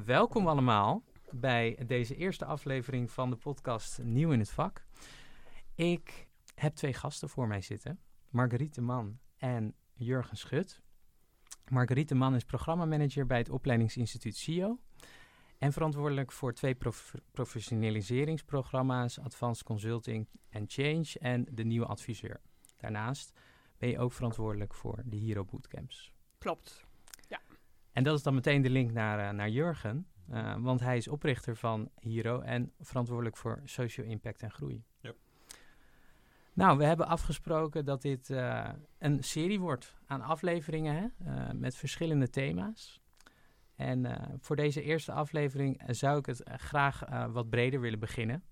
Welkom allemaal bij deze eerste aflevering van de podcast Nieuw in het Vak. Ik heb 2 gasten voor mij zitten, Marguerite de Man en Jurgen Schut. Marguerite de Man is programmamanager bij het opleidingsinstituut CIO en verantwoordelijk voor 2 professionaliseringsprogramma's, Advanced Consulting and Change en de Nieuwe Adviseur. Daarnaast ben je ook verantwoordelijk voor de Hero Bootcamps. Klopt. Ja. En dat is dan meteen de link naar Jurgen, want hij is oprichter van Hero en verantwoordelijk voor social impact en groei. Yep. Nou, we hebben afgesproken dat dit een serie wordt aan afleveringen met verschillende thema's. En voor deze eerste aflevering zou ik het graag wat breder willen beginnen.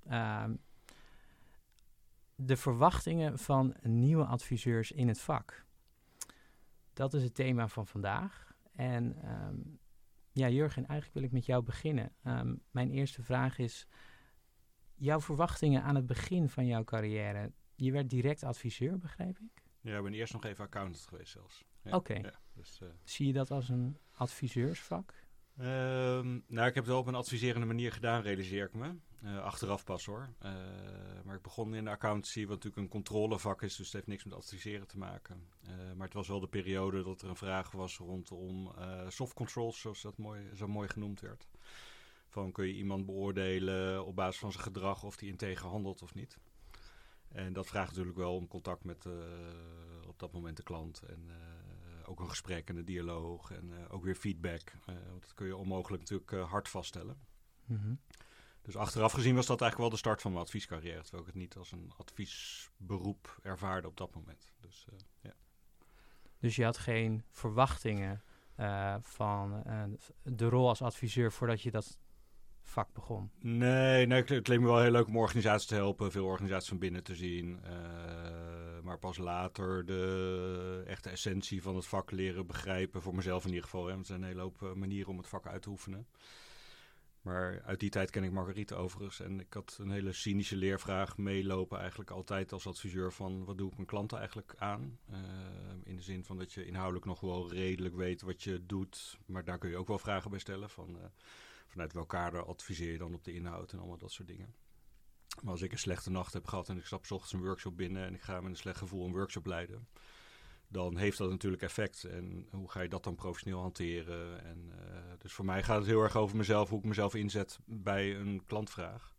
De verwachtingen van nieuwe adviseurs in het vak. Dat is het thema van vandaag. En Jurgen, eigenlijk wil ik met jou beginnen. Mijn eerste vraag is, jouw verwachtingen aan het begin van jouw carrière. Je werd direct adviseur, begrijp ik? Ja, ik ben eerst nog even accountant geweest zelfs. Ja, Oké. ja, dus, zie je dat als een adviseursvak? ik heb het wel op een adviserende manier gedaan, realiseer ik me. Achteraf pas hoor. Maar ik begon in de accountancy, wat natuurlijk een controlevak is, dus het heeft niks met adviseren te maken. Maar het was wel de periode dat er een vraag was rondom soft controls, zoals dat zo mooi genoemd werd. Van kun je iemand beoordelen op basis van zijn gedrag of die integer handelt of niet. En dat vraagt natuurlijk wel om contact met op dat moment de klant en ook een gesprek en een dialoog en ook weer feedback. Want dat kun je onmogelijk natuurlijk hard vaststellen. Mm-hmm. Dus achteraf gezien was dat eigenlijk wel de start van mijn adviescarrière. Terwijl ik het niet als een adviesberoep ervaarde op dat moment. Dus je had geen verwachtingen van de rol als adviseur voordat je dat vak begon? Nee, het leek me wel heel leuk om organisaties te helpen. Veel organisaties van binnen te zien. Maar pas later de echte essentie van het vak leren begrijpen. Voor mezelf in ieder geval. Hè. Er zijn een hele hoop manieren om het vak uit te oefenen. Maar uit die tijd ken ik Marguerite overigens. En ik had een hele cynische leervraag meelopen eigenlijk altijd als adviseur van wat doe ik mijn klanten eigenlijk aan? In de zin van dat je inhoudelijk nog wel redelijk weet wat je doet. Maar daar kun je ook wel vragen bij stellen vanuit welk kader adviseer je dan op de inhoud en allemaal dat soort dingen. Maar als ik een slechte nacht heb gehad en ik stap 's ochtends een workshop binnen en ik ga met een slecht gevoel een workshop leiden, dan heeft dat natuurlijk effect. En hoe ga je dat dan professioneel hanteren? En, dus voor mij gaat het heel erg over mezelf, hoe ik mezelf inzet bij een klantvraag.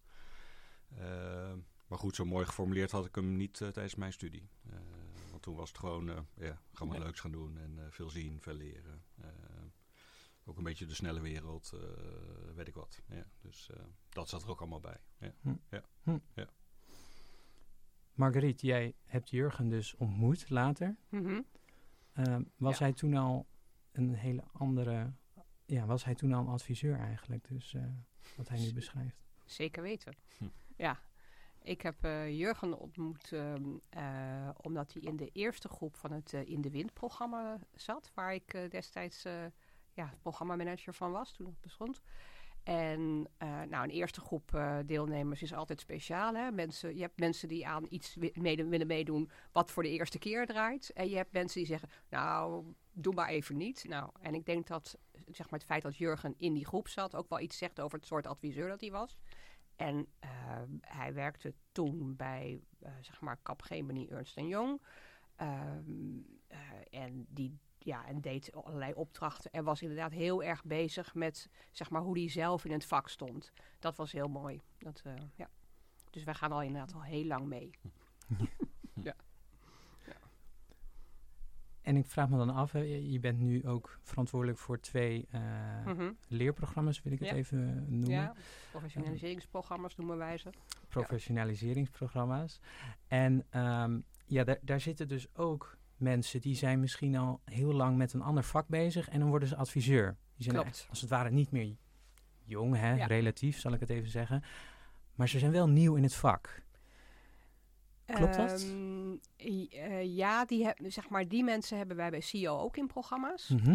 Maar goed, zo mooi geformuleerd had ik hem niet tijdens mijn studie. Want toen was het gewoon, ga maar leuks gaan doen en veel zien, veel leren. Ook een beetje de snelle wereld, weet ik wat. Ja, dus dat zat er ook allemaal bij. Ja. Ja. Marguerite, jij hebt Jurgen dus ontmoet later. Mm-hmm. Was hij toen al een hele andere... Ja, was hij toen al een adviseur eigenlijk? Dus wat hij nu beschrijft. Zeker weten. Ja. Ik heb Jurgen ontmoet omdat hij in de eerste groep van het In de Wind programma zat. Waar ik destijds programmamanager van was toen het bestond. En een eerste groep deelnemers is altijd speciaal. Hè? Je hebt mensen die aan iets willen meedoen wat voor de eerste keer draait. En je hebt mensen die zeggen, nou, doe maar even niet. Nou, en ik denk dat het feit dat Jurgen in die groep zat ook wel iets zegt over het soort adviseur dat hij was. En hij werkte toen bij Capgemini Ernst & Young. En deed allerlei opdrachten en was inderdaad heel erg bezig met hoe hij zelf in het vak stond. Dat was heel mooi. Dus wij gaan inderdaad al heel lang mee. Ja. En ik vraag me dan af, je bent nu ook verantwoordelijk voor 2 leerprogramma's, wil ik het even noemen. Ja, professionaliseringsprogramma's noemen wij ze. Professionaliseringsprogramma's. En daar zitten dus ook mensen die zijn misschien al heel lang met een ander vak bezig en dan worden ze adviseur. Die zijn echt, als het ware niet meer jong, relatief zal ik het even zeggen. Maar ze zijn wel nieuw in het vak. Klopt dat? Die mensen hebben wij bij CIO ook in programma's. Mm-hmm.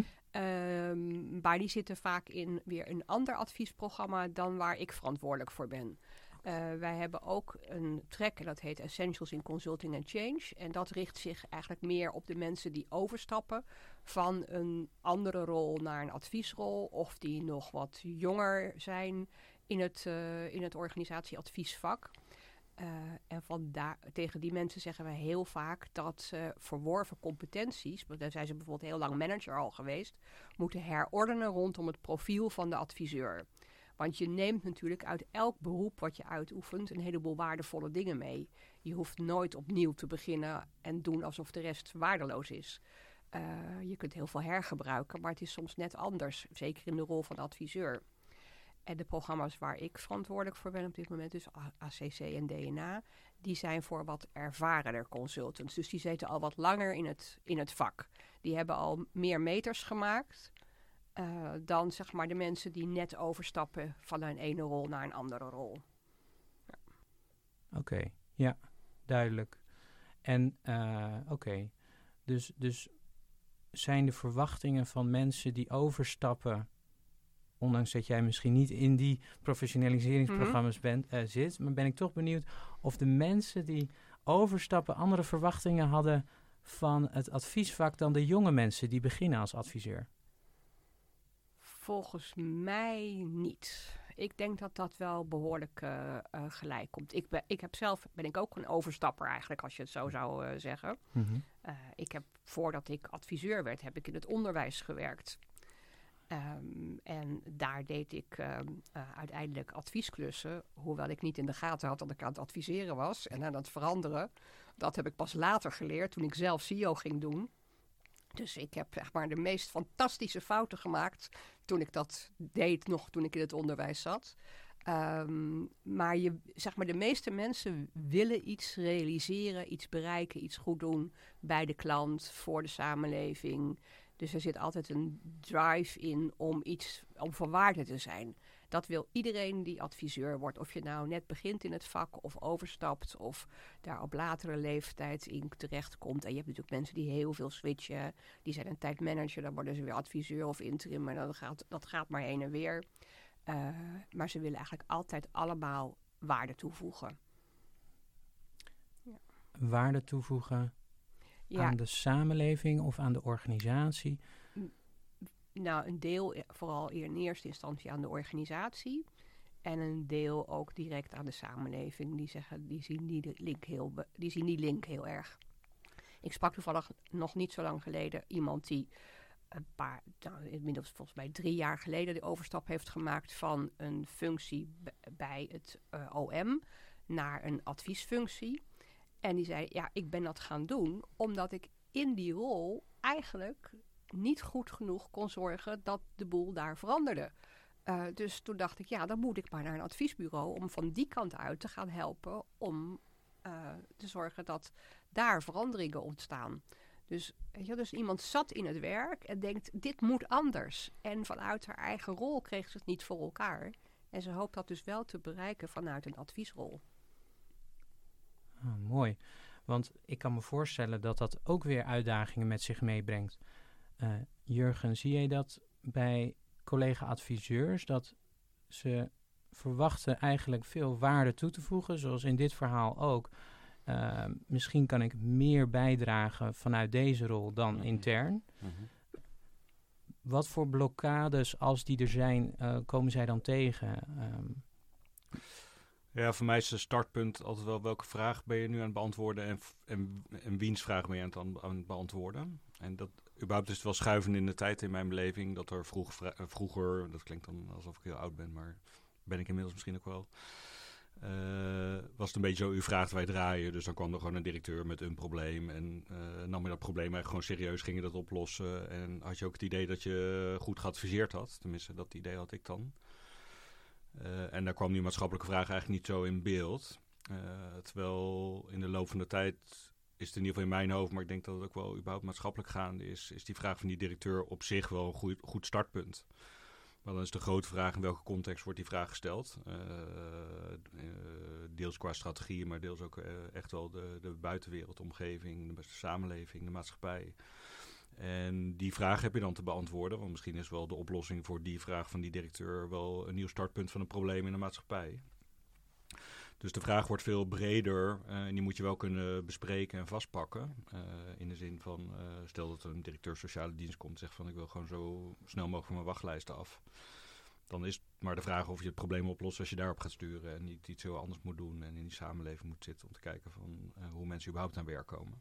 Maar die zitten vaak in weer een ander adviesprogramma dan waar ik verantwoordelijk voor ben. Wij hebben ook een track en dat heet Essentials in Consulting and Change. En dat richt zich eigenlijk meer op de mensen die overstappen van een andere rol naar een adviesrol. Of die nog wat jonger zijn in het organisatieadviesvak. En tegen die mensen zeggen we heel vaak dat verworven competenties, daar zijn ze bijvoorbeeld heel lang manager al geweest, moeten herordenen rondom het profiel van de adviseur. Want je neemt natuurlijk uit elk beroep wat je uitoefent een heleboel waardevolle dingen mee. Je hoeft nooit opnieuw te beginnen en doen alsof de rest waardeloos is. Je kunt heel veel hergebruiken, maar het is soms net anders. Zeker in de rol van adviseur. En de programma's waar ik verantwoordelijk voor ben op dit moment, dus ACC en DNA, die zijn voor wat ervarener consultants. Dus die zitten al wat langer in het vak. Die hebben al meer meters gemaakt dan zeg maar de mensen die net overstappen van een ene rol naar een andere rol. Ja. Oké, ja, duidelijk. En dus zijn de verwachtingen van mensen die overstappen, ondanks dat jij misschien niet in die professionaliseringsprogramma's zit, maar ben ik toch benieuwd of de mensen die overstappen andere verwachtingen hadden van het adviesvak dan de jonge mensen die beginnen als adviseur? Volgens mij niet. Ik denk dat dat wel behoorlijk gelijk komt. Ben ik ook een overstapper eigenlijk, als je het zo zou zeggen. Mm-hmm. Voordat ik adviseur werd, heb ik in het onderwijs gewerkt. En daar deed ik uiteindelijk adviesklussen, hoewel ik niet in de gaten had dat ik aan het adviseren was en aan het veranderen. Dat heb ik pas later geleerd toen ik zelf CEO ging doen. Dus ik heb zeg maar de meest fantastische fouten gemaakt toen ik dat deed, nog toen ik in het onderwijs zat. Maar de meeste mensen willen iets realiseren, iets bereiken, iets goed doen bij de klant, voor de samenleving. Dus er zit altijd een drive in om van waarde te zijn. Dat wil iedereen die adviseur wordt. Of je nou net begint in het vak of overstapt of daar op latere leeftijd in terechtkomt. En je hebt natuurlijk mensen die heel veel switchen. Die zijn een tijd manager, dan worden ze weer adviseur of interim. Maar dat gaat maar heen en weer. Maar ze willen eigenlijk altijd allemaal waarde toevoegen. Ja. Waarde toevoegen aan de samenleving of aan de organisatie? Nou, een deel vooral in eerste instantie aan de organisatie. En een deel ook direct aan de samenleving. Die zien die link heel erg. Ik sprak toevallig nog niet zo lang geleden iemand die inmiddels volgens mij 3 jaar geleden de overstap heeft gemaakt van een functie bij het OM naar een adviesfunctie. En die zei, ja, ik ben dat gaan doen omdat ik in die rol eigenlijk niet goed genoeg kon zorgen dat de boel daar veranderde. Dus toen dacht ik, ja, dan moet ik maar naar een adviesbureau om van die kant uit te gaan helpen om te zorgen dat daar veranderingen ontstaan. Dus iemand zat in het werk en denkt, dit moet anders. En vanuit haar eigen rol kreeg ze het niet voor elkaar. En ze hoopt dat dus wel te bereiken vanuit een adviesrol. Oh, mooi. Want ik kan me voorstellen dat dat ook weer uitdagingen met zich meebrengt. Jurgen, zie jij dat bij collega-adviseurs, dat ze verwachten eigenlijk veel waarde toe te voegen, zoals in dit verhaal ook? Misschien kan ik meer bijdragen vanuit deze rol dan intern. Mm-hmm. Wat voor blokkades, als die er zijn, komen zij dan tegen? Ja, voor mij is het startpunt altijd wel welke vraag ben je nu aan het beantwoorden en wiens vraag ben je aan het beantwoorden. En dat überhaupt is het wel schuiven in de tijd in mijn beleving, dat er vroeger, dat klinkt dan alsof ik heel oud ben, maar ben ik inmiddels misschien ook wel, was het een beetje zo, u vraagt, wij draaien. Dus dan kwam er gewoon een directeur met een probleem en nam je dat probleem eigenlijk gewoon serieus, ging je dat oplossen. En had je ook het idee dat je goed geadviseerd had, tenminste dat idee had ik dan. En daar kwam die maatschappelijke vraag eigenlijk niet zo in beeld. Terwijl in de loop van de tijd is het in ieder geval in mijn hoofd, maar ik denk dat het ook wel überhaupt maatschappelijk gaande is die vraag van die directeur op zich wel een goed startpunt. Maar dan is de grote vraag, in welke context wordt die vraag gesteld? Deels qua strategie, maar deels ook echt wel de buitenwereld, de omgeving, de samenleving, de maatschappij. En die vraag heb je dan te beantwoorden, want misschien is wel de oplossing voor die vraag van die directeur wel een nieuw startpunt van een probleem in de maatschappij. Dus de vraag wordt veel breder en die moet je wel kunnen bespreken en vastpakken. In de zin van, stel dat een directeur sociale dienst komt en zegt van ik wil gewoon zo snel mogelijk van mijn wachtlijsten af. Dan is het maar de vraag of je het probleem oplost als je daarop gaat sturen en niet iets heel anders moet doen en in die samenleving moet zitten om te kijken van hoe mensen überhaupt aan werk komen.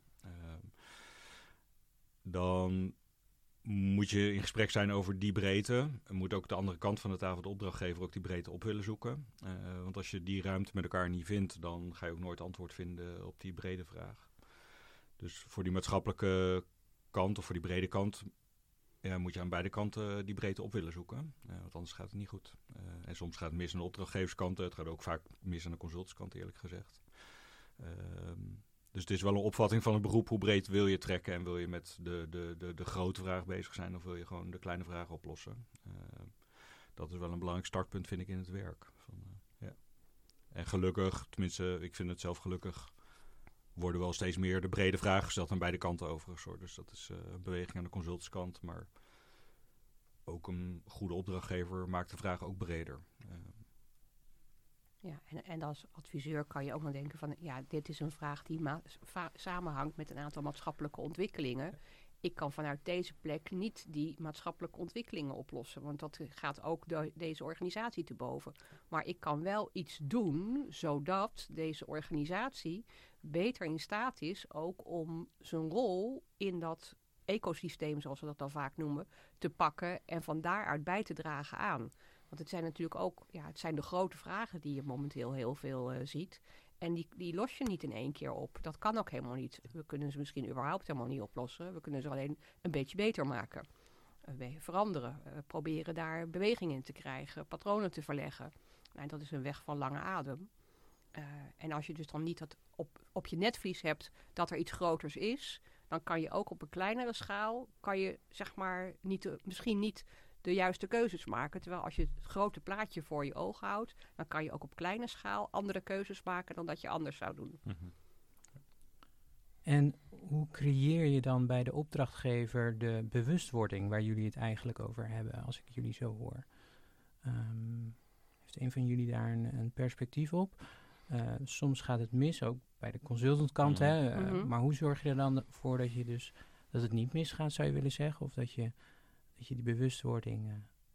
Dan moet je in gesprek zijn over die breedte. En moet ook de andere kant van de tafel, de opdrachtgever, ook die breedte op willen zoeken. Want als je die ruimte met elkaar niet vindt, dan ga je ook nooit antwoord vinden op die brede vraag. Dus voor die maatschappelijke kant of voor die brede kant moet je aan beide kanten die breedte op willen zoeken. Want anders gaat het niet goed. En soms gaat het mis aan de opdrachtgeverskant. Het gaat ook vaak mis aan de consultantskant, eerlijk gezegd. Dus het is wel een opvatting van het beroep. Hoe breed wil je trekken en wil je met de grote vraag bezig zijn of wil je gewoon de kleine vragen oplossen? Dat is wel een belangrijk startpunt, vind ik, in het werk. En gelukkig, tenminste, ik vind het zelf gelukkig, worden wel steeds meer de brede vragen gesteld aan beide kanten overigens. Hoor. Dus dat is een beweging aan de consultantskant, maar ook een goede opdrachtgever maakt de vraag ook breder. Ja, en als adviseur kan je ook nog denken van, ja, dit is een vraag die samenhangt met een aantal maatschappelijke ontwikkelingen. Ik kan vanuit deze plek niet die maatschappelijke ontwikkelingen oplossen, want dat gaat ook deze organisatie te boven. Maar ik kan wel iets doen, zodat deze organisatie beter in staat is ook om zijn rol in dat ecosysteem, zoals we dat dan vaak noemen, te pakken en van daaruit bij te dragen aan. Want het zijn natuurlijk ook, het zijn de grote vragen die je momenteel heel veel ziet. En die los je niet in één keer op. Dat kan ook helemaal niet. We kunnen ze misschien überhaupt helemaal niet oplossen. We kunnen ze alleen een beetje beter maken. Veranderen. Proberen daar beweging in te krijgen. Patronen te verleggen. Nou, dat is een weg van lange adem. En als je dus dan niet dat op je netvlies hebt dat er iets groters is, dan kan je ook op een kleinere schaal, kan je zeg maar misschien niet de juiste keuzes maken. Terwijl als je het grote plaatje voor je ogen houdt, dan kan je ook op kleine schaal andere keuzes maken dan dat je anders zou doen. Mm-hmm. En hoe creëer je dan bij de opdrachtgever de bewustwording waar jullie het eigenlijk over hebben, als ik jullie zo hoor? Heeft een van jullie daar een perspectief op? Soms gaat het mis, ook bij de consultantkant. Mm-hmm. Maar hoe zorg je er dan voor dat het niet misgaat, zou je willen zeggen? Of dat je die bewustwording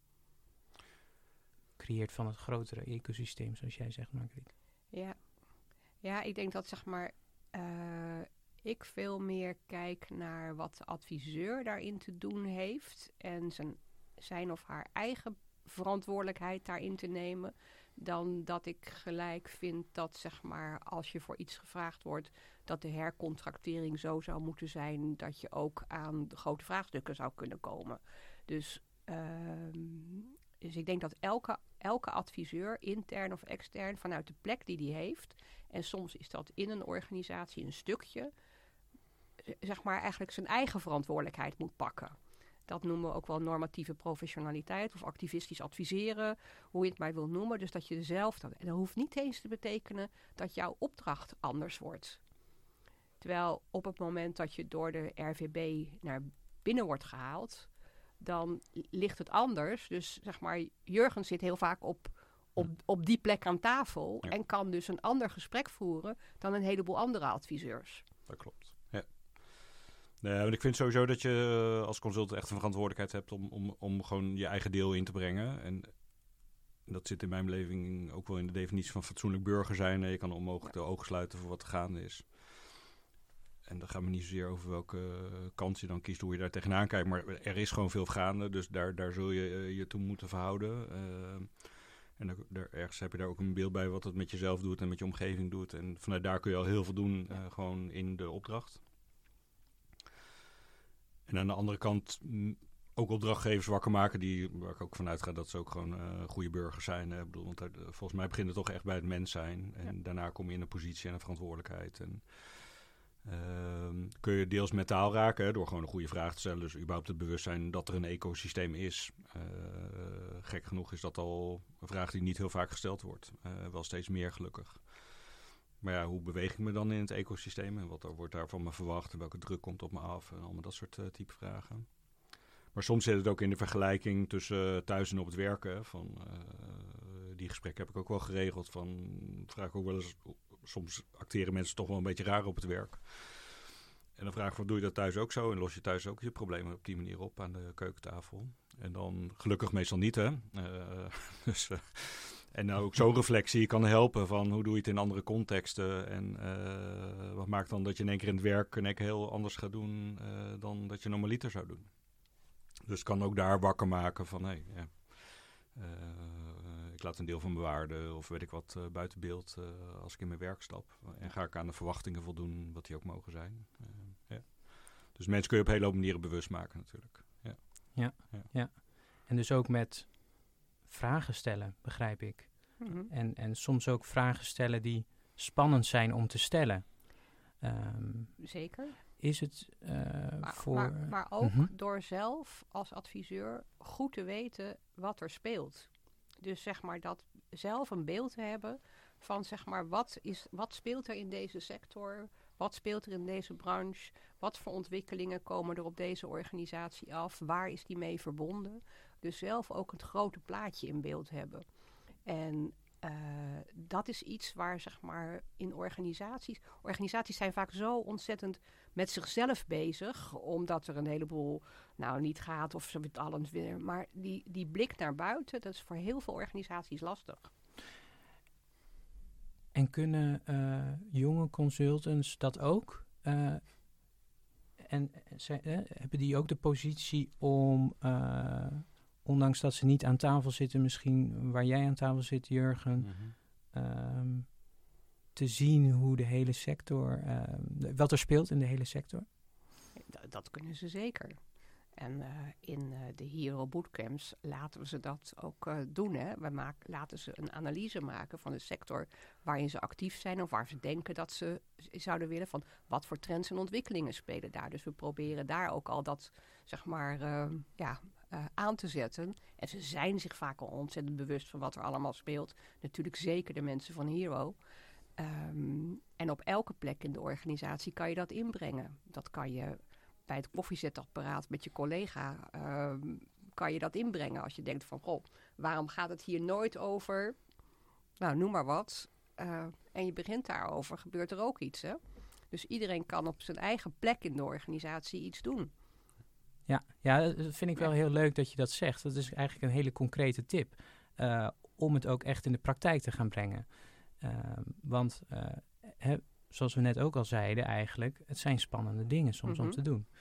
creëert van het grotere ecosysteem, zoals jij zegt, Margriet. Ja, ik denk dat zeg maar ik veel meer kijk naar wat de adviseur daarin te doen heeft en zijn of haar eigen verantwoordelijkheid daarin te nemen, dan dat ik gelijk vind dat zeg maar als je voor iets gevraagd wordt, dat de hercontractering zo zou moeten zijn dat je ook aan de grote vraagstukken zou kunnen komen. Dus ik denk dat elke adviseur, intern of extern, vanuit de plek die die heeft, en soms is dat in een organisatie een stukje, zeg maar eigenlijk zijn eigen verantwoordelijkheid moet pakken. Dat noemen we ook wel normatieve professionaliteit of activistisch adviseren, hoe je het maar wil noemen. Dus dat je zelf, en dat hoeft niet eens te betekenen dat jouw opdracht anders wordt. Terwijl op het moment dat je door de RVB naar binnen wordt gehaald, dan ligt het anders. Dus zeg maar, Jurgen zit heel vaak op die plek aan tafel en kan dus een ander gesprek voeren dan een heleboel andere adviseurs. Dat klopt, ja. Nee, want ik vind sowieso dat je als consultant echt een verantwoordelijkheid hebt om gewoon je eigen deel in te brengen. En dat zit in mijn beleving ook wel in de definitie van fatsoenlijk burger zijn. Je kan onmogelijk de ogen sluiten voor wat er gaande is. En dan gaat het niet zozeer over welke kant je dan kiest, hoe je daar tegenaan kijkt. Maar er is gewoon veel gaande, dus daar zul je je toe moeten verhouden. En ergens heb je daar ook een beeld bij wat het met jezelf doet en met je omgeving doet. En vanuit daar kun je al heel veel doen, gewoon in de opdracht. En aan de andere kant ook opdrachtgevers wakker maken, waar ik ook vanuit ga dat ze ook gewoon goede burgers zijn. Ik bedoel, want volgens mij begint het toch echt bij het mens zijn. En daarna kom je in een positie en een verantwoordelijkheid. En kun je deels met taal raken, door gewoon een goede vraag te stellen. Dus überhaupt het bewustzijn dat er een ecosysteem is. Gek genoeg is dat al een vraag die niet heel vaak gesteld wordt. Wel steeds meer gelukkig. Maar ja, hoe beweeg ik me dan in het ecosysteem? En wat wordt daar van me verwacht? En welke druk komt op me af? En allemaal dat soort type vragen. Maar soms zit het ook in de vergelijking tussen thuis en op het werken. Van die gesprekken heb ik ook wel geregeld. Vraag ik ook wel eens, soms acteren mensen toch wel een beetje raar op het werk. En dan vraag ik, doe je dat thuis ook zo? En los je thuis ook je problemen op die manier op aan de keukentafel? En dan gelukkig meestal niet, hè. En nou ook zo'n reflectie kan helpen van hoe doe je het in andere contexten. En wat maakt dan dat je in één keer in het werk heel anders gaat doen dan dat je normaliter zou doen. Dus kan ook daar wakker maken van ik laat een deel van mijn waarde of weet ik wat buiten beeld als ik in mijn werk stap. En ga ik aan de verwachtingen voldoen wat die ook mogen zijn. Dus mensen kun je op hele hoop manieren bewust maken natuurlijk. Ja. En dus ook met vragen stellen, begrijp ik. Mm-hmm. En soms ook vragen stellen die spannend zijn om te stellen. Zeker. Is het maar ook door zelf als adviseur goed te weten wat er speelt. Dus zeg maar dat zelf een beeld te hebben van zeg maar wat speelt er in deze sector, wat speelt er in deze branche, wat voor ontwikkelingen komen er op deze organisatie af, waar is die mee verbonden. Dus zelf ook het grote plaatje in beeld hebben. En dat is iets waar zeg maar in organisaties zijn vaak zo ontzettend met zichzelf bezig, omdat er een heleboel niet gaat of ze het alles willen. Maar die blik naar buiten, dat is voor heel veel organisaties lastig. En kunnen jonge consultants dat ook? Hebben die ook de positie om, ondanks dat ze niet aan tafel zitten, misschien waar jij aan tafel zit, Jurgen, te zien hoe de hele sector, wat er speelt in de hele sector? Dat kunnen ze zeker. En in de Hero Bootcamps laten we ze dat ook doen. Hè? Laten ze een analyse maken van de sector waarin ze actief zijn of waar ze denken dat ze zouden willen. Van wat voor trends en ontwikkelingen spelen daar. Dus we proberen daar ook al dat zeg maar aan te zetten. En ze zijn zich vaak al ontzettend bewust van wat er allemaal speelt. Natuurlijk zeker de mensen van Hero. En op elke plek in de organisatie kan je dat inbrengen. Dat kan je bij het koffiezetapparaat met je collega kan je dat inbrengen. Als je denkt van, goh, waarom gaat het hier nooit over? Nou, noem maar wat. En je begint daarover, gebeurt er ook iets. Hè? Dus iedereen kan op zijn eigen plek in de organisatie iets doen. Ja, dat vind ik wel heel leuk dat je dat zegt. Dat is eigenlijk een hele concrete tip. Om het ook echt in de praktijk te gaan brengen. Want zoals we net ook al zeiden eigenlijk, het zijn spannende dingen soms om te doen.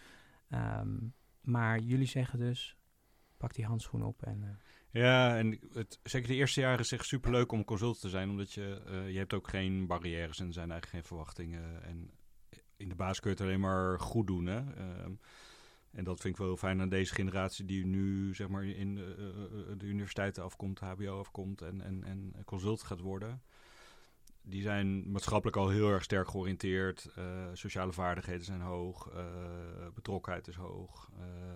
Maar jullie zeggen dus, pak die handschoen op en... Ja, en zeker de eerste jaren is echt superleuk om consultant te zijn, omdat je hebt ook geen barrières en er zijn eigenlijk geen verwachtingen. En in de basis kun je het alleen maar goed doen, hè. En dat vind ik wel heel fijn aan deze generatie die nu zeg maar in de universiteiten afkomt, HBO afkomt en consultant gaat worden. Die zijn maatschappelijk al heel erg sterk georiënteerd. Sociale vaardigheden zijn hoog. Betrokkenheid is hoog.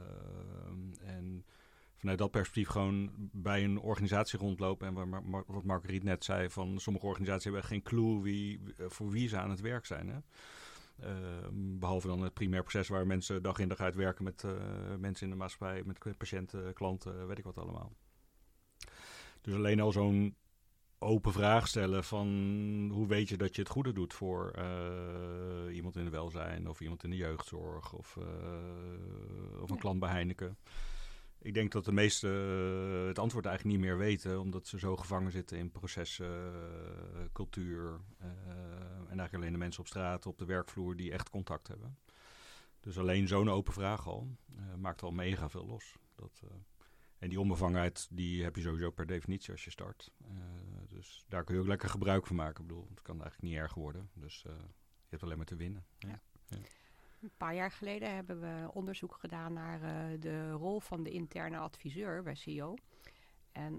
En vanuit dat perspectief gewoon bij een organisatie rondlopen. En wat Marguerite net zei, van sommige organisaties hebben echt geen clue voor wie ze aan het werk zijn. Hè? Behalve dan het primair proces waar mensen dag in dag uit werken met mensen in de maatschappij, met patiënten, klanten, weet ik wat allemaal. Dus alleen al zo'n open vraag stellen van hoe weet je dat je het goede doet voor iemand in de welzijn of iemand in de jeugdzorg of een klant bij Heineken. Ik denk dat de meesten het antwoord eigenlijk niet meer weten, omdat ze zo gevangen zitten in processen, cultuur en eigenlijk alleen de mensen op straat, op de werkvloer die echt contact hebben. Dus alleen zo'n open vraag al maakt al mega veel los. En die onbevangenheid die heb je sowieso per definitie als je start. Dus daar kun je ook lekker gebruik van maken. Ik bedoel, het kan eigenlijk niet erger worden. Dus je hebt alleen maar te winnen. Ja. Een paar jaar geleden hebben we onderzoek gedaan naar de rol van de interne adviseur bij CEO. En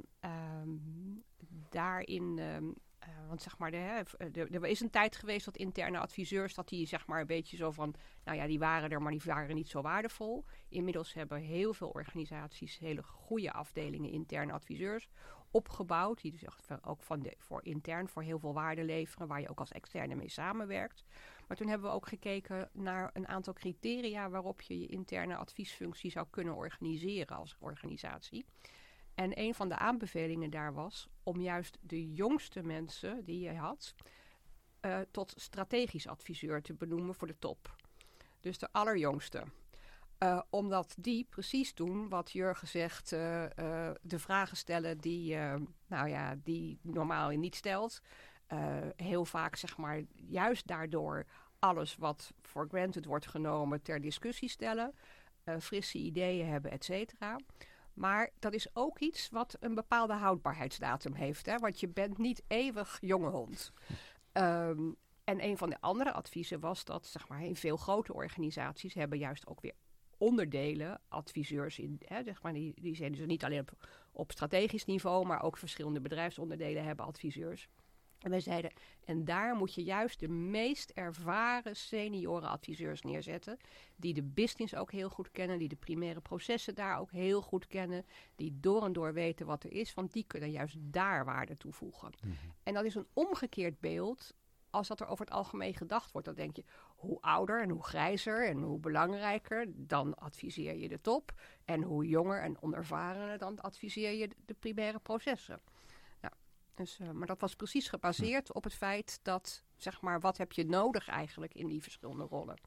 daarin, want zeg maar, er is een tijd geweest dat interne adviseurs, dat die zeg maar een beetje zo van, nou ja, die waren er, maar die waren niet zo waardevol. Inmiddels hebben heel veel organisaties hele goede afdelingen interne adviseurs opgebouwd, die dus ook voor intern voor heel veel waarde leveren, waar je ook als externe mee samenwerkt. Maar toen hebben we ook gekeken naar een aantal criteria waarop je je interne adviesfunctie zou kunnen organiseren als organisatie. En een van de aanbevelingen daar was om juist de jongste mensen die je had tot strategisch adviseur te benoemen voor de top. Dus de allerjongste. Omdat die precies doen wat Jurgen zegt, de vragen stellen die normaal niet stelt. Heel vaak, zeg maar, juist daardoor alles wat voor granted wordt genomen ter discussie stellen. Frisse ideeën hebben, et cetera. Maar dat is ook iets wat een bepaalde houdbaarheidsdatum heeft. Hè? Want je bent niet eeuwig jonge hond. En een van de andere adviezen was dat, zeg maar, in veel grote organisaties hebben juist ook weer onderdelen, adviseurs in, zeg maar, die zijn dus niet alleen op strategisch niveau, maar ook verschillende bedrijfsonderdelen hebben adviseurs. En wij zeiden, en daar moet je juist de meest ervaren senioren adviseurs neerzetten, die de business ook heel goed kennen, die de primaire processen daar ook heel goed kennen, die door en door weten wat er is, want die kunnen juist daar waarde toevoegen. Mm-hmm. En dat is een omgekeerd beeld. Als dat er over het algemeen gedacht wordt, dan denk je, hoe ouder en hoe grijzer en hoe belangrijker, dan adviseer je de top. En hoe jonger en onervarener, dan adviseer je de primaire processen. Nou, dus, maar dat was precies gebaseerd op het feit dat, zeg maar, wat heb je nodig eigenlijk in die verschillende rollen.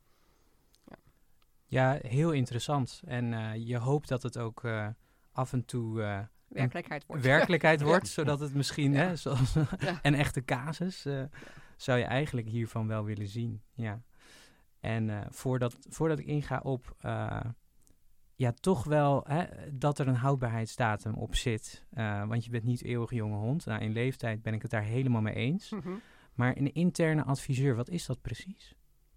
Ja, heel interessant. En je hoopt dat het ook af en toe werkelijkheid wordt, zodat het misschien, zoals een echte casus, zou je eigenlijk hiervan wel willen zien. Ja. En voordat ik inga op toch wel dat er een houdbaarheidsdatum op zit. Want je bent niet eeuwig jonge hond. Nou, in leeftijd ben ik het daar helemaal mee eens. Mm-hmm. Maar een interne adviseur, wat is dat precies?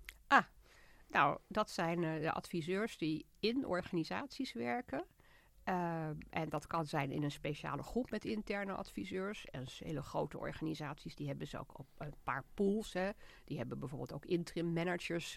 Nou, dat zijn de adviseurs die in organisaties werken. En dat kan zijn in een speciale groep met interne adviseurs. En hele grote organisaties, die hebben ze ook op een paar pools. Hè. Die hebben bijvoorbeeld ook interim managers,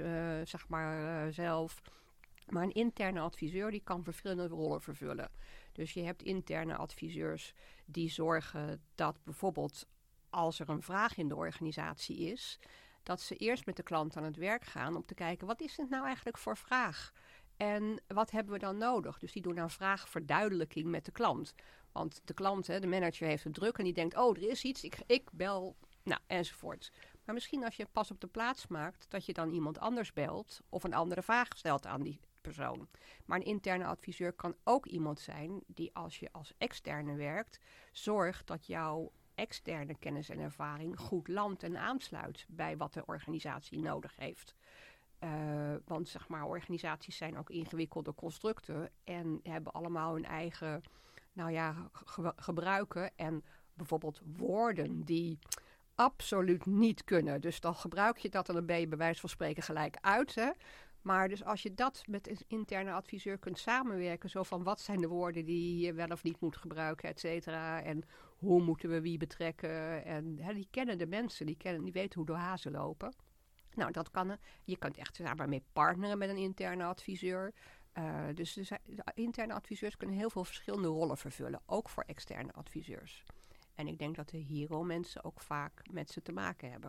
zelf. Maar een interne adviseur, die kan verschillende rollen vervullen. Dus je hebt interne adviseurs die zorgen dat bijvoorbeeld als er een vraag in de organisatie is, dat ze eerst met de klant aan het werk gaan om te kijken, wat is het nou eigenlijk voor vraag? En wat hebben we dan nodig? Dus die doen dan vraagverduidelijking met de klant. Want de klant, de manager, heeft het druk en die denkt, oh, er is iets, ik bel, nou, enzovoort. Maar misschien als je pas op de plaats maakt, dat je dan iemand anders belt of een andere vraag stelt aan die persoon. Maar een interne adviseur kan ook iemand zijn die, als je als externe werkt, zorgt dat jouw externe kennis en ervaring goed landt en aansluit bij wat de organisatie nodig heeft. Want, zeg maar, organisaties zijn ook ingewikkelde constructen en hebben allemaal hun eigen gebruiken en bijvoorbeeld woorden die absoluut niet kunnen. Dus dan gebruik je dat en dan ben je bij wijze van spreken gelijk uit. Hè? Maar dus als je dat met een interne adviseur kunt samenwerken, zo van wat zijn de woorden die je wel of niet moet gebruiken, et cetera. En hoe moeten we wie betrekken. En die kennen de mensen, die weten hoe de hazen lopen. Nou, dat kan. Je kunt echt daarmee partneren met een interne adviseur. Dus de interne adviseurs kunnen heel veel verschillende rollen vervullen, ook voor externe adviseurs. En ik denk dat de Hero-mensen ook vaak met ze te maken hebben.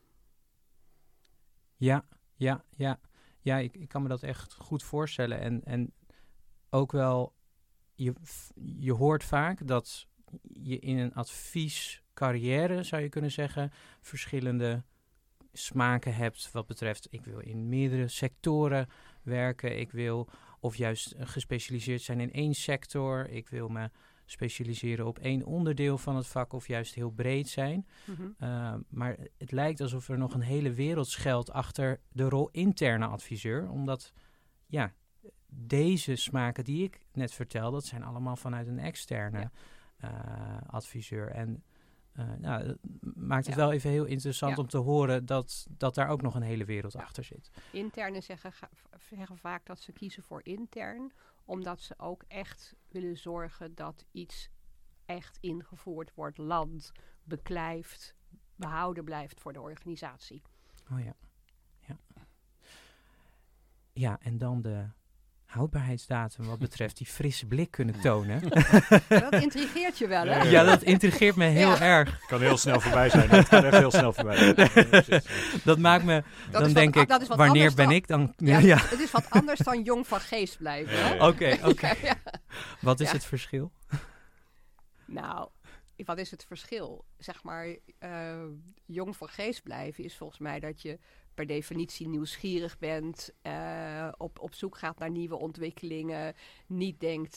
Ja, ik kan me dat echt goed voorstellen. En ook wel, je hoort vaak dat je in een adviescarrière, zou je kunnen zeggen, verschillende smaken hebt wat betreft, ik wil in meerdere sectoren werken, ik wil of juist gespecialiseerd zijn in één sector, ik wil me specialiseren op één onderdeel van het vak of juist heel breed zijn. Mm-hmm. Maar het lijkt alsof er nog een hele wereld schuilt achter de rol interne adviseur, omdat deze smaken die ik net vertel, dat zijn allemaal vanuit een externe adviseur. En dat maakt het wel even heel interessant om te horen dat daar ook nog een hele wereld achter zit. Internen zeggen vaak dat ze kiezen voor intern, omdat ze ook echt willen zorgen dat iets echt ingevoerd wordt, landt, beklijft, behouden blijft voor de organisatie. Oh ja. Ja, en dan de houdbaarheidsdatum wat betreft die frisse blik kunnen tonen. Dat intrigeert je wel, hè? Ja, dat intrigeert me heel erg. Het kan heel snel voorbij zijn. Het kan echt heel snel voorbij zijn. Dat maakt me, dan denk ik, wanneer ben ik dan? Ja, het is wat anders dan jong van geest blijven. Oké. Wat is het verschil? Nou, wat is het verschil? Zeg maar, jong van geest blijven is volgens mij dat je per definitie nieuwsgierig bent, op zoek gaat naar nieuwe ontwikkelingen, niet denkt,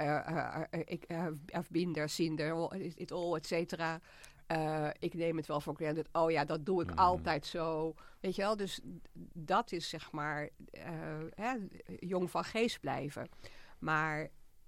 I've been there, seen there, it all, et cetera. Ik neem het wel voor granted. Oh ja, dat doe ik altijd zo. Weet je wel? Dus dat is zeg maar jong van geest blijven. Maar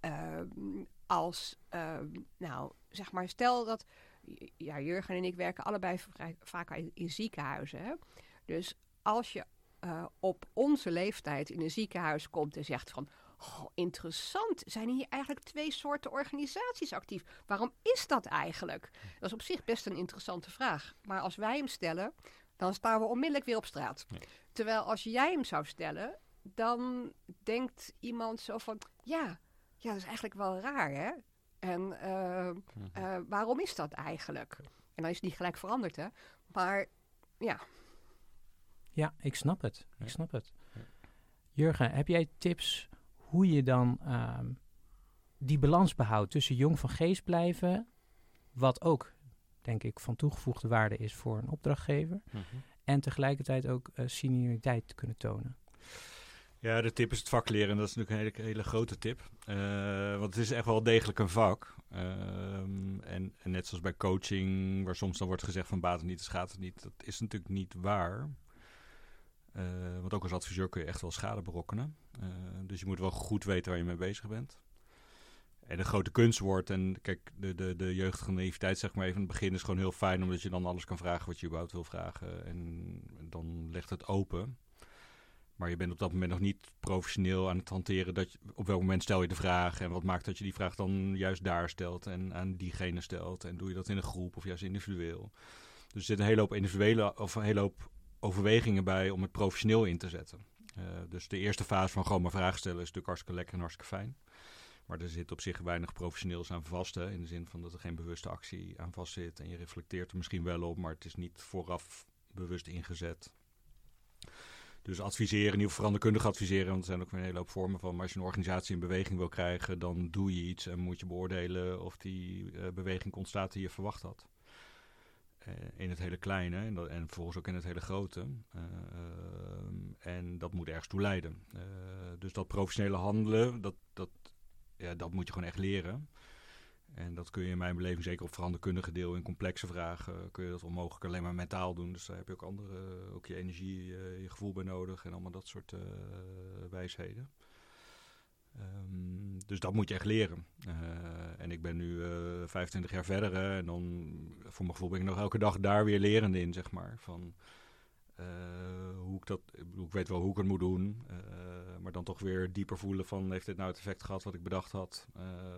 zeg maar, stel dat Jurgen en ik werken allebei vaak in ziekenhuizen. Hè? Dus als je op onze leeftijd in een ziekenhuis komt en zegt van, interessant, zijn hier eigenlijk 2 soorten organisaties actief? Waarom is dat eigenlijk? Dat is op zich best een interessante vraag. Maar als wij hem stellen, dan staan we onmiddellijk weer op straat. Nee. Terwijl als jij hem zou stellen, dan denkt iemand zo van, ja, dat is eigenlijk wel raar, hè? En waarom is dat eigenlijk? En dan is het niet gelijk veranderd, hè? Maar, ja. Ja, ik snap het. Jurgen, heb jij tips hoe je dan die balans behoudt tussen jong van geest blijven, wat ook, denk ik, van toegevoegde waarde is voor een opdrachtgever, en tegelijkertijd ook senioriteit te kunnen tonen? Ja, de tip is het vak leren. Dat is natuurlijk een hele grote tip. Want het is echt wel degelijk een vak. En net zoals bij coaching, waar soms dan wordt gezegd van baat het niet, schaadt het niet. Dat is natuurlijk niet waar. Want ook als adviseur kun je echt wel schade berokkenen. Dus je moet wel goed weten waar je mee bezig bent. En de grote kunst wordt, en kijk, de jeugdige naïviteit, zeg maar even in het begin, is gewoon heel fijn, omdat je dan alles kan vragen wat je überhaupt wil vragen. En dan legt het open. Maar je bent op dat moment nog niet professioneel aan het hanteren. Op welk moment stel je de vraag en wat maakt dat je die vraag dan juist daar stelt en aan diegene stelt. En doe je dat in een groep of juist individueel. Dus er zit een hele hoop overwegingen bij om het professioneel in te zetten. Dus de eerste fase van gewoon maar vragen stellen is natuurlijk hartstikke lekker en hartstikke fijn. Maar er zit op zich weinig professioneels aan vast. Hè, in de zin van dat er geen bewuste actie aan vast zit. En je reflecteert er misschien wel op, maar het is niet vooraf bewust ingezet. Dus adviseren, in ieder geval veranderkundig adviseren, want er zijn ook weer een hele hoop vormen van. Maar als je een organisatie in beweging wil krijgen, dan doe je iets en moet je beoordelen of die beweging ontstaat die je verwacht had. In het hele kleine en vervolgens ook in het hele grote. En dat moet ergens toe leiden. Dus dat professionele handelen, dat moet je gewoon echt leren. En dat kun je in mijn beleving, zeker op veranderkundige deel, in complexe vragen, kun je dat onmogelijk alleen maar mentaal doen. Dus daar heb je ook ook je energie, je gevoel bij nodig en allemaal dat soort wijsheden. Dus dat moet je echt leren. En ik ben nu 25 jaar verder en dan, voor mijn gevoel, ben ik nog elke dag daar weer lerende in, zeg maar. Van ik weet wel hoe ik het moet doen, maar dan toch weer dieper voelen van, heeft dit nou het effect gehad wat ik bedacht had?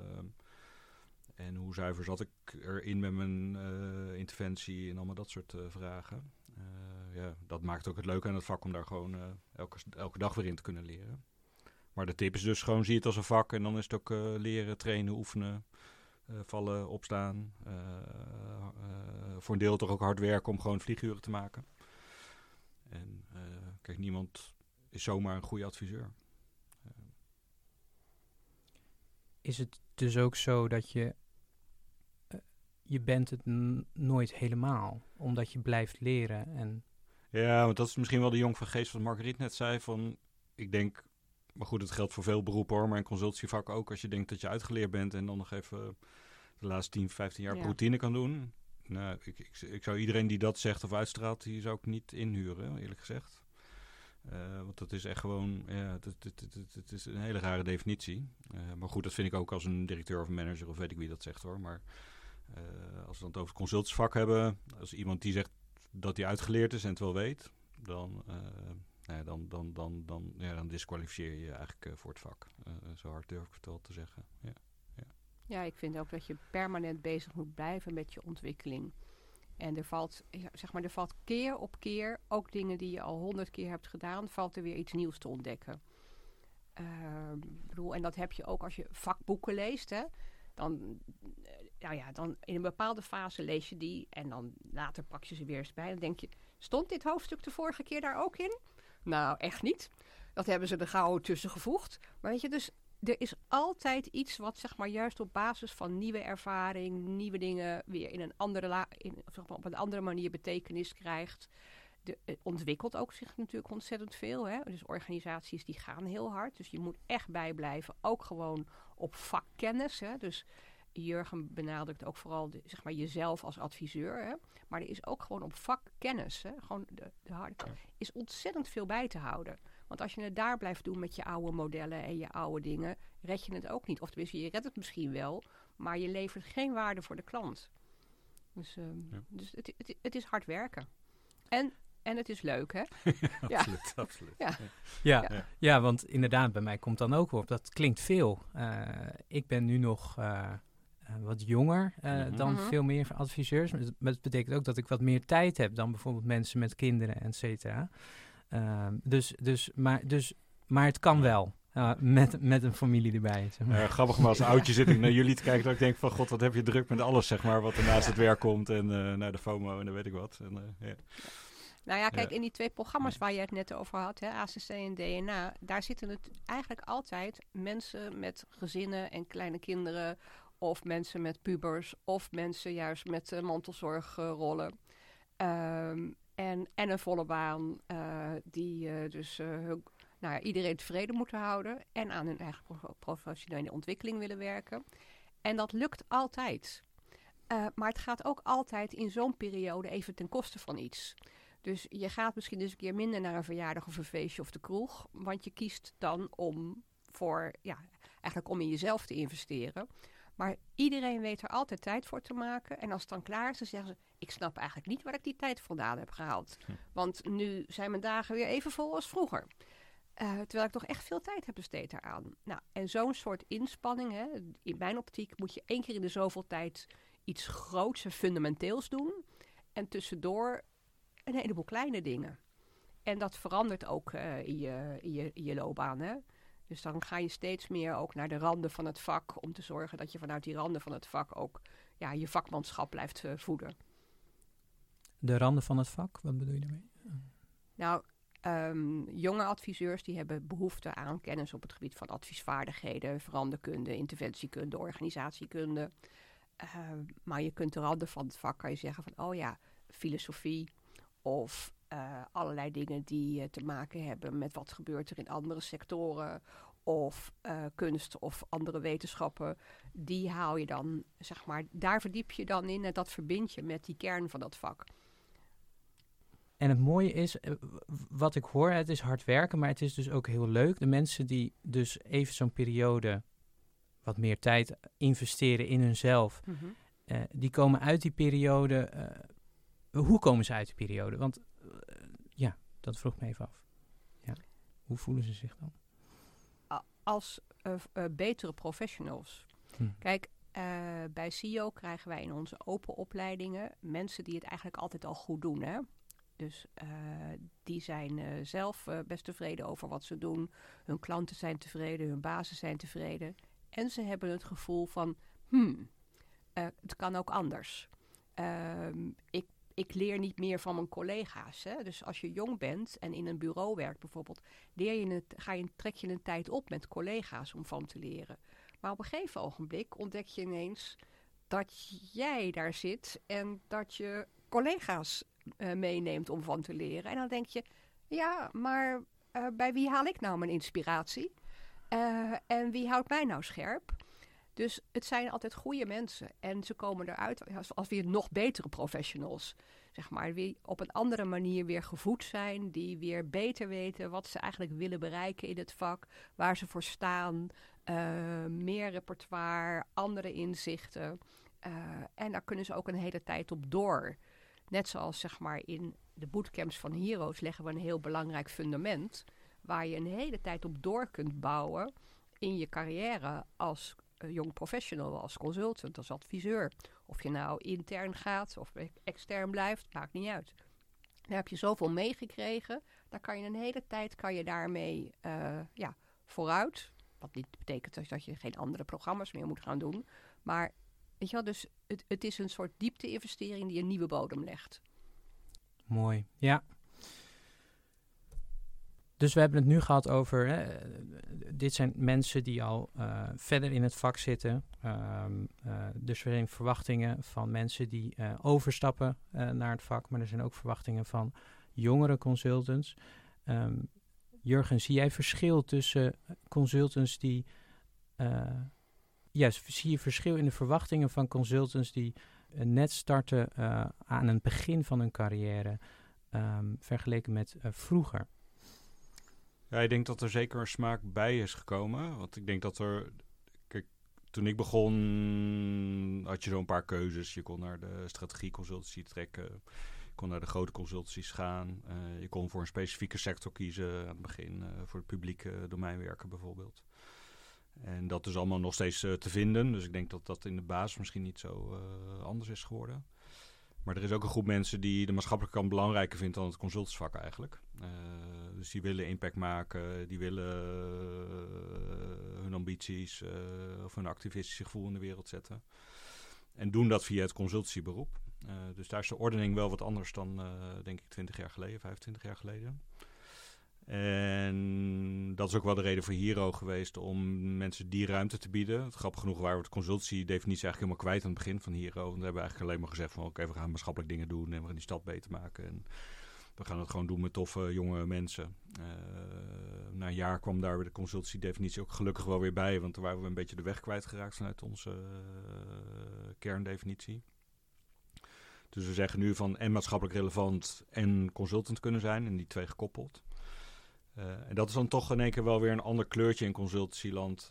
En hoe zuiver zat ik erin met mijn interventie en allemaal dat soort vragen. Dat maakt ook het leuke aan het vak om daar gewoon elke dag weer in te kunnen leren. Maar de tip is dus gewoon, zie het als een vak en dan is het ook leren, trainen, oefenen, vallen, opstaan. Voor een deel toch ook hard werken om gewoon vlieguren te maken. En kijk, niemand is zomaar een goede adviseur. Is het dus ook zo dat je bent het nooit helemaal, omdat je blijft leren? En ja, want dat is misschien wel de jong van geest wat Marguerite net zei. Van, ik denk, maar goed, het geldt voor veel beroepen hoor, maar in consultievak ook. Als je denkt dat je uitgeleerd bent en dan nog even de laatste 10, 15 jaar routine kan doen. Nou, ik zou iedereen die dat zegt of uitstraalt, die zou ik niet inhuren, eerlijk gezegd. Want dat is echt gewoon, het is een hele rare definitie. Maar goed, dat vind ik ook als een directeur of een manager of weet ik wie dat zegt hoor. Maar als we dan het over het consultantsvak hebben, als iemand die zegt dat hij uitgeleerd is en het wel weet, dan disqualificeer je je eigenlijk voor het vak. Zo hard durf ik het wel te zeggen. Ja, ik vind ook dat je permanent bezig moet blijven met je ontwikkeling. En er valt keer op keer, ook dingen die je al 100 keer hebt gedaan, valt er weer iets nieuws te ontdekken. En dat heb je ook als je vakboeken leest. Hè? Dan in een bepaalde fase lees je die en dan later pak je ze weer eens bij. Dan denk je, stond dit hoofdstuk de vorige keer daar ook in? Nou, echt niet. Dat hebben ze er gauw tussen gevoegd. Maar weet je, dus er is altijd iets wat zeg maar juist op basis van nieuwe ervaring, nieuwe dingen weer in een andere zeg maar op een andere manier betekenis krijgt. Het ontwikkelt ook zich natuurlijk ontzettend veel. Hè? Dus organisaties die gaan heel hard. Dus je moet echt bijblijven. Ook gewoon op vakkennis. Hè? Dus Jurgen benadrukt ook vooral zeg maar jezelf als adviseur. Hè? Maar er is ook gewoon op vakkennis. Hè? Gewoon de harde kant. Is ontzettend veel bij te houden. Want als je het daar blijft doen met je oude modellen en je oude dingen, red je het ook niet. Of tenminste, je redt het misschien wel, maar je levert geen waarde voor de klant. Dus het is hard werken. En het is leuk, hè? Absoluut. Ja, want inderdaad, bij mij komt dan ook op. Dat klinkt veel. Ik ben nu nog wat jonger dan veel meer adviseurs. Maar dat betekent ook dat ik wat meer tijd heb dan bijvoorbeeld mensen met kinderen, et cetera. Maar het kan wel. Met een familie erbij. Zeg maar. Grappig, maar als oudje zit ik naar jullie te kijken, dat ik denk van god, wat heb je druk met alles, zeg maar, wat er naast het werk komt en naar de FOMO en dan weet ik wat. Nou ja, kijk, in die 2 programma's waar je het net over had, hè, ACC en DNA, daar zitten het eigenlijk altijd mensen met gezinnen en kleine kinderen, of mensen met pubers, of mensen juist met mantelzorgrollen. En een volle baan die iedereen tevreden moeten houden en aan hun eigen professionele ontwikkeling willen werken. En dat lukt altijd. Maar het gaat ook altijd in zo'n periode even ten koste van iets. Dus je gaat misschien eens een keer minder naar een verjaardag of een feestje of de kroeg. Want je kiest dan om in jezelf te investeren. Maar iedereen weet er altijd tijd voor te maken. En als het dan klaar is, dan zeggen ze, ik snap eigenlijk niet waar ik die tijd vandaan heb gehaald. Want nu zijn mijn dagen weer even vol als vroeger. Terwijl ik toch echt veel tijd heb besteed daaraan. Nou, en zo'n soort inspanning, hè, in mijn optiek moet je 1 keer in de zoveel tijd iets groots en fundamenteels doen. En tussendoor een heleboel kleine dingen. En dat verandert ook in je loopbaan. Hè? Dus dan ga je steeds meer ook naar de randen van het vak, om te zorgen dat je vanuit die randen van het vak ook je vakmanschap blijft voeden. De randen van het vak, wat bedoel je daarmee? Nou, jonge adviseurs die hebben behoefte aan kennis op het gebied van adviesvaardigheden, veranderkunde, interventiekunde, organisatiekunde. Maar je kunt de randen van het vak, kan je zeggen van, filosofie of allerlei dingen die te maken hebben met wat gebeurt er in andere sectoren of kunst of andere wetenschappen. Die haal je dan, zeg maar, daar verdiep je dan in en dat verbind je met die kern van dat vak. En het mooie is, wat ik hoor, het is hard werken, maar het is dus ook heel leuk. De mensen die dus even zo'n periode wat meer tijd investeren in hunzelf, die komen uit die periode. Hoe komen ze uit die periode? Want dat vroeg me even af. Ja. Hoe voelen ze zich dan? Als betere professionals. Kijk, bij CEO krijgen wij in onze open opleidingen mensen die het eigenlijk altijd al goed doen, hè? Dus die zijn zelf best tevreden over wat ze doen. Hun klanten zijn tevreden, hun bazen zijn tevreden. En ze hebben het gevoel van, het kan ook anders. Ik leer niet meer van mijn collega's. Hè? Dus als je jong bent en in een bureau werkt bijvoorbeeld, trek je een tijd op met collega's om van te leren. Maar op een gegeven ogenblik ontdek je ineens dat jij daar zit en dat je collega's meeneemt om van te leren. En dan denk je, maar bij wie haal ik nou mijn inspiratie? En wie houdt mij nou scherp? Dus het zijn altijd goede mensen. En ze komen eruit als weer nog betere professionals. Zeg maar, die op een andere manier weer gevoed zijn. Die weer beter weten wat ze eigenlijk willen bereiken in het vak. Waar ze voor staan. Meer repertoire, andere inzichten. En daar kunnen ze ook een hele tijd op door. Net zoals, zeg maar, in de bootcamps van Heroes leggen we een heel belangrijk fundament. Waar je een hele tijd op door kunt bouwen in je carrière als jong professional, als consultant, als adviseur. Of je nou intern gaat of extern blijft, maakt niet uit. Daar heb je zoveel meegekregen. Dan kan je een hele tijd daarmee vooruit. Wat niet betekent dat je geen andere programma's meer moet gaan doen. Maar weet je wel, dus het is een soort diepte-investering die een nieuwe bodem legt. Mooi, ja. Dus we hebben het nu gehad over, dit zijn mensen die al verder in het vak zitten. Dus er zijn verwachtingen van mensen die overstappen naar het vak. Maar er zijn ook verwachtingen van jongere consultants. Jurgen, zie jij verschil tussen consultants die... zie je verschil in de verwachtingen van consultants die net starten aan het begin van hun carrière vergeleken met vroeger? Ja, ik denk dat er zeker een smaak bij is gekomen. Want ik denk dat er... Kijk, toen ik begon had je zo'n paar keuzes. Je kon naar de strategieconsultancy trekken. Je kon naar de grote consultancies gaan. Je kon voor een specifieke sector kiezen aan het begin. Voor het publieke domein werken bijvoorbeeld. En dat is allemaal nog steeds te vinden. Dus ik denk dat dat in de basis misschien niet zo anders is geworden. Maar er is ook een groep mensen die de maatschappelijke kant belangrijker vindt dan het consultantsvak eigenlijk. Dus die willen impact maken, die willen hun ambities of hun activistische gevoel in de wereld zetten. En doen dat via het consultancyberoep. Dus daar is de ordening wel wat anders dan, denk ik, 20 jaar geleden, 25 jaar geleden. En dat is ook wel de reden voor Hero geweest om mensen die ruimte te bieden. Grappig genoeg waren we de consultancy-definitie eigenlijk helemaal kwijt aan het begin van Hero. Want we hebben eigenlijk alleen maar gezegd van oké, we gaan maatschappelijk dingen doen en we gaan die stad beter maken. En we gaan het gewoon doen met toffe jonge mensen. Na een jaar kwam daar de consultancy-definitie ook gelukkig wel weer bij. Want toen waren we een beetje de weg kwijtgeraakt vanuit onze kerndefinitie. Dus we zeggen nu van en maatschappelijk relevant en consultant kunnen zijn. En die twee gekoppeld. En dat is dan toch in één keer wel weer een ander kleurtje in consultancyland.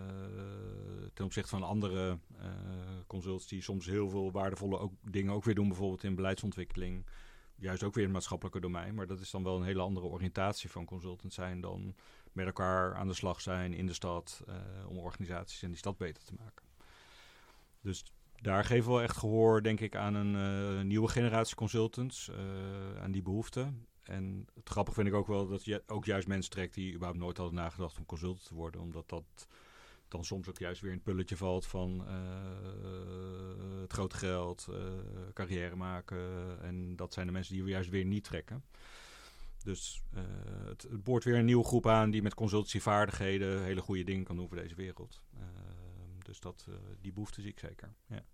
Ten opzichte van andere consultants die soms heel veel waardevolle dingen ook weer doen. Bijvoorbeeld in beleidsontwikkeling. Juist ook weer in het maatschappelijke domein. Maar dat is dan wel een hele andere oriëntatie van consultants zijn dan met elkaar aan de slag zijn in de stad. Om organisaties in die stad beter te maken. Dus daar geven we wel echt gehoor, denk ik, aan een nieuwe generatie consultants. Aan die behoeften. En het grappig vind ik ook wel dat je ook juist mensen trekt die überhaupt nooit hadden nagedacht om consultant te worden. Omdat dat dan soms ook juist weer in het pulletje valt van het grote geld, carrière maken. En dat zijn de mensen die we juist weer niet trekken. Dus het boort weer een nieuwe groep aan die met consultancyvaardigheden hele goede dingen kan doen voor deze wereld. Dus die behoefte zie ik zeker. Ja.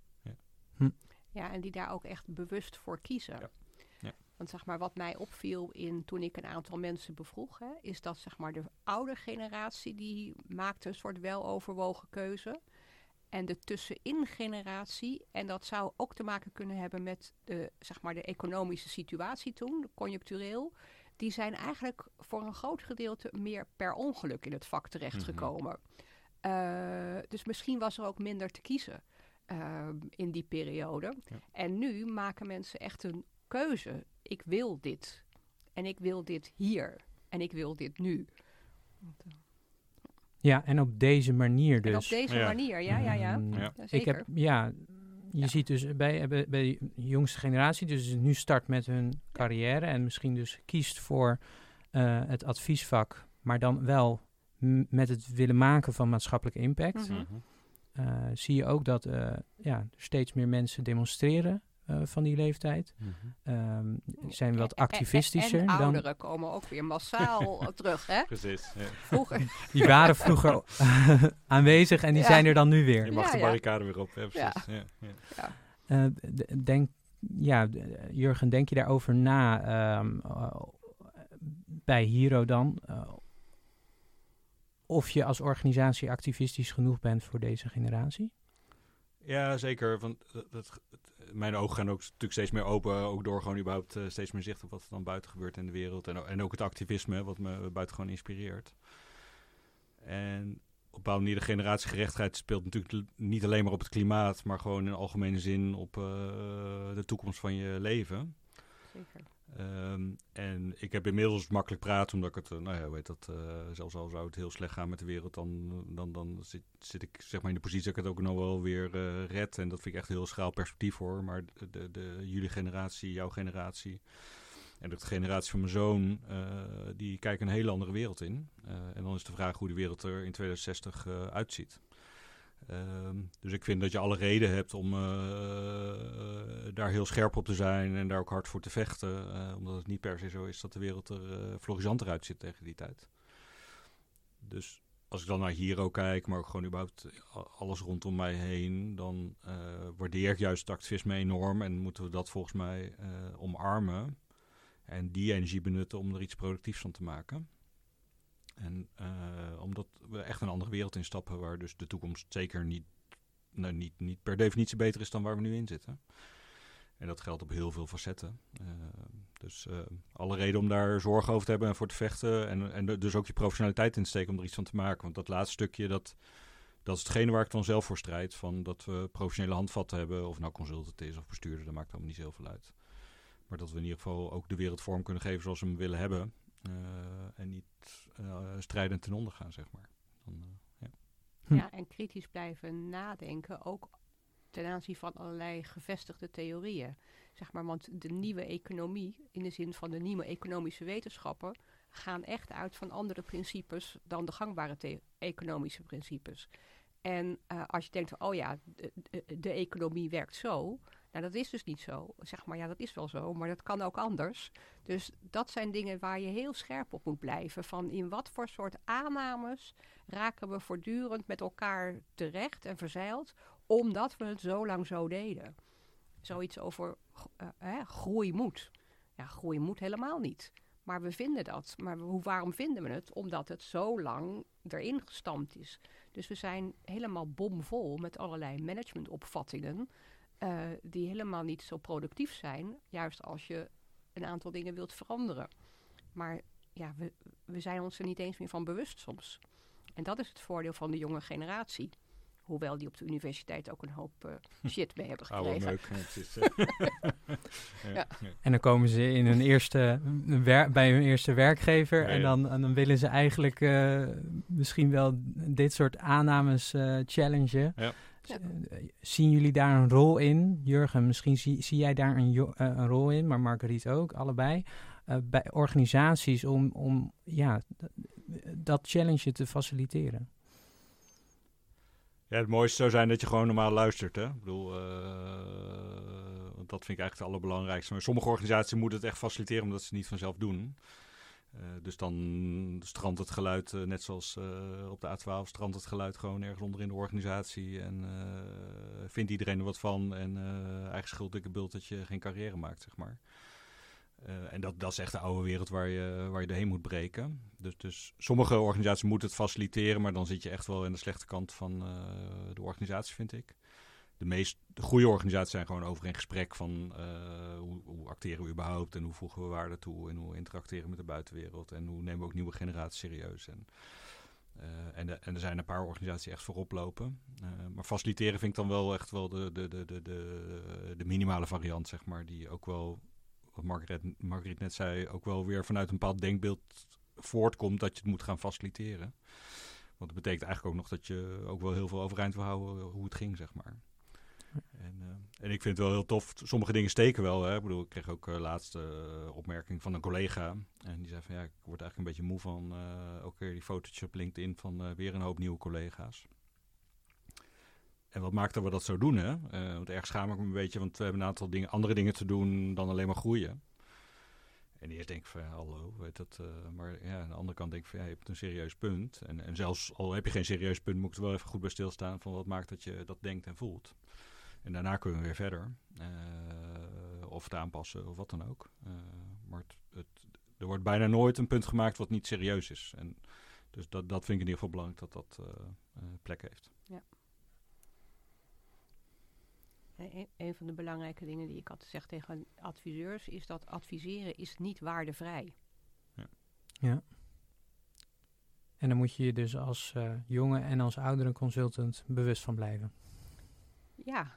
Ja, en die daar ook echt bewust voor kiezen. Ja. Ja. Want zeg maar, wat mij opviel toen ik een aantal mensen bevroeg, is dat zeg maar de oude generatie die maakte een soort weloverwogen keuze. En de tussenin generatie, en dat zou ook te maken kunnen hebben met de economische situatie toen, conjunctureel. Die zijn eigenlijk voor een groot gedeelte meer per ongeluk in het vak terechtgekomen. Dus misschien was er ook minder te kiezen in die periode. Ja. En nu maken mensen echt een keuze. Ik wil dit. En ik wil dit hier. En ik wil dit nu. Ja, en op deze manier dus. En op deze manier, ja. Zeker. Je ziet dus bij de jongste generatie, dus nu start met hun carrière en misschien dus kiest voor het adviesvak, maar dan wel met het willen maken van maatschappelijke impact. Zie je ook dat steeds meer mensen demonstreren van die leeftijd. Zijn wat activistischer. En ouderen komen ook weer massaal terug, hè? Precies. Ja. Vroeger. Die waren vroeger aanwezig en die zijn er dan nu weer. Je mag de barricade weer op, hè? Precies. Jurgen, denk je daarover na bij Hero dan? Of je als organisatie activistisch genoeg bent voor deze generatie? Ja, zeker. Want mijn ogen gaan ook natuurlijk steeds meer open. Ook door gewoon überhaupt steeds meer zicht op wat er dan buiten gebeurt in de wereld. En ook het activisme, wat me buitengewoon inspireert. En op een bepaalde manier de generatiegerechtigheid speelt natuurlijk niet alleen maar op het klimaat, maar gewoon in algemene zin op de toekomst van je leven. Zeker. En ik heb inmiddels makkelijk praten, omdat ik het, zelfs al zou het heel slecht gaan met de wereld, dan zit ik zeg maar in de positie dat ik het ook nog wel weer red. En dat vind ik echt een heel schraal perspectief hoor. Maar jullie generatie, jouw generatie en ook de generatie van mijn zoon, die kijken een hele andere wereld in. En dan is de vraag hoe de wereld er in 2060 uitziet. Dus ik vind dat je alle reden hebt om daar heel scherp op te zijn en daar ook hard voor te vechten. Omdat het niet per se zo is dat de wereld er florissanter uitziet tegen die tijd. Dus als ik dan naar hier ook kijk, maar ook gewoon überhaupt alles rondom mij heen, dan waardeer ik juist het activisme enorm en moeten we dat volgens mij omarmen en die energie benutten om er iets productiefs van te maken. En omdat we echt een andere wereld instappen waar dus de toekomst zeker niet per definitie beter is dan waar we nu in zitten. En dat geldt op heel veel facetten. Dus alle reden om daar zorgen over te hebben en voor te vechten. En dus ook je professionaliteit in te steken om er iets van te maken. Want dat laatste stukje, dat is hetgene waar ik dan zelf voor strijd. Van dat we professionele handvatten hebben. Of nou consultant is of bestuurder, dat maakt allemaal niet zoveel uit. Maar dat we in ieder geval ook de wereld vorm kunnen geven zoals we hem willen hebben. En niet strijdend ten onder gaan, zeg maar. Ja, en kritisch blijven nadenken, ook ten aanzien van allerlei gevestigde theorieën. Zeg maar, want de nieuwe economie, in de zin van de nieuwe economische wetenschappen, gaan echt uit van andere principes dan de gangbare economische principes. En als je denkt, oh ja, de economie werkt zo. Nou, dat is dus niet zo. Zeg maar, ja, dat is wel zo, maar dat kan ook anders. Dus dat zijn dingen waar je heel scherp op moet blijven. Van in wat voor soort aannames raken we voortdurend met elkaar terecht en verzeild, omdat we het zo lang zo deden. Zoiets over groei moet. Ja, groei moet helemaal niet. Maar we vinden dat. Maar waarom vinden we het? Omdat het zo lang erin gestampt is. Dus we zijn helemaal bomvol met allerlei managementopvattingen die helemaal niet zo productief zijn, juist als je een aantal dingen wilt veranderen. Maar ja, we zijn ons er niet eens meer van bewust soms. En dat is het voordeel van de jonge generatie. Hoewel die op de universiteit ook een hoop shit mee hebben gekregen. Ja. En dan komen ze in bij hun eerste werkgever. Ja. En dan willen ze eigenlijk misschien wel dit soort aannames challengen. Ja. Zien jullie daar een rol in? Jurgen, misschien zie jij daar een rol in, maar Marguerite ook, allebei. Bij organisaties om dat challenge te faciliteren. Ja, het mooiste zou zijn dat je gewoon normaal luistert. Hè? Ik bedoel, want dat vind ik eigenlijk het allerbelangrijkste. Maar sommige organisaties moeten het echt faciliteren omdat ze het niet vanzelf doen. Dus dan strandt het geluid, net zoals op de A12, strandt het geluid gewoon ergens onder in de organisatie. En vindt iedereen er wat van. En eigen schuld, dikke bult dat je geen carrière maakt, zeg maar. En dat is echt de oude wereld waar je doorheen moet breken. Dus sommige organisaties moeten het faciliteren, maar dan zit je echt wel aan de slechte kant van de organisatie, vind ik. De goede organisaties zijn gewoon over in gesprek van hoe acteren we überhaupt en hoe voegen we waarde toe en hoe interacteren we met de buitenwereld en hoe nemen we ook nieuwe generaties serieus. En er zijn een paar organisaties die echt voorop lopen. Maar faciliteren vind ik dan wel echt wel de minimale variant, zeg maar, die ook wel, wat Marguerite net zei, ook wel weer vanuit een bepaald denkbeeld voortkomt dat je het moet gaan faciliteren. Want dat betekent eigenlijk ook nog dat je ook wel heel veel overeind wil houden hoe het ging, zeg maar. En ik vind het wel heel tof. Sommige dingen steken wel. Hè? Ik bedoel, ik kreeg ook laatst opmerking van een collega. En die zei van, ja, ik word eigenlijk een beetje moe van ook weer die fotootjes op LinkedIn van weer een hoop nieuwe collega's. En wat maakt dat we dat zo doen, hè? Want erg schaam ik me een beetje, want we hebben een aantal andere dingen te doen dan alleen maar groeien. En eerst denk ik van, ja, hallo, weet dat. Maar ja, aan de andere kant denk ik van, ja, je hebt een serieus punt. En zelfs al heb je geen serieus punt, moet ik er wel even goed bij stilstaan van wat maakt dat je dat denkt en voelt. En daarna kunnen we weer verder. Of het aanpassen of wat dan ook. Maar er wordt bijna nooit een punt gemaakt wat niet serieus is. En dus dat vind ik in ieder geval belangrijk dat plek heeft. Ja. Een van de belangrijke dingen die ik had gezegd tegen adviseurs is dat adviseren is niet waardevrij. Ja. En dan moet je je dus als jonge en als oudere consultant bewust van blijven. Ja.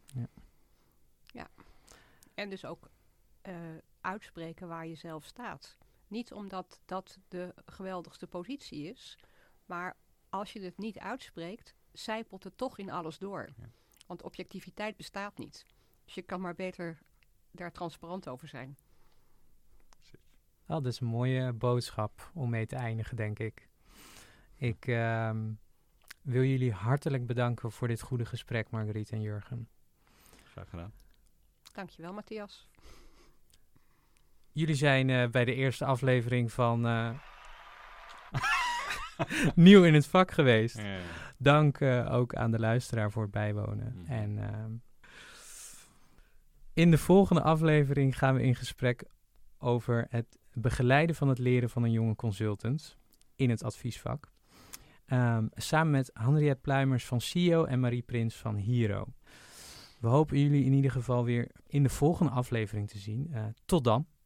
En dus ook uitspreken waar je zelf staat. Niet omdat dat de geweldigste positie is, maar als je het niet uitspreekt, zijpelt het toch in alles door. Ja. Want objectiviteit bestaat niet. Dus je kan maar beter daar transparant over zijn. Dat is een mooie boodschap om mee te eindigen, denk ik. wil jullie hartelijk bedanken voor dit goede gesprek, Marguerite en Jurgen. Graag gedaan. Dankjewel, Matthias. Jullie zijn bij de eerste aflevering van Nieuw in het Vak geweest. Ja. Dank ook aan de luisteraar voor het bijwonen. En in de volgende aflevering gaan we in gesprek over het begeleiden van het leren van een jonge consultant in het adviesvak. Samen met Henriette Pluimers van CEO en Marie Prins van Hero. We hopen jullie in ieder geval weer in de volgende aflevering te zien. Tot dan.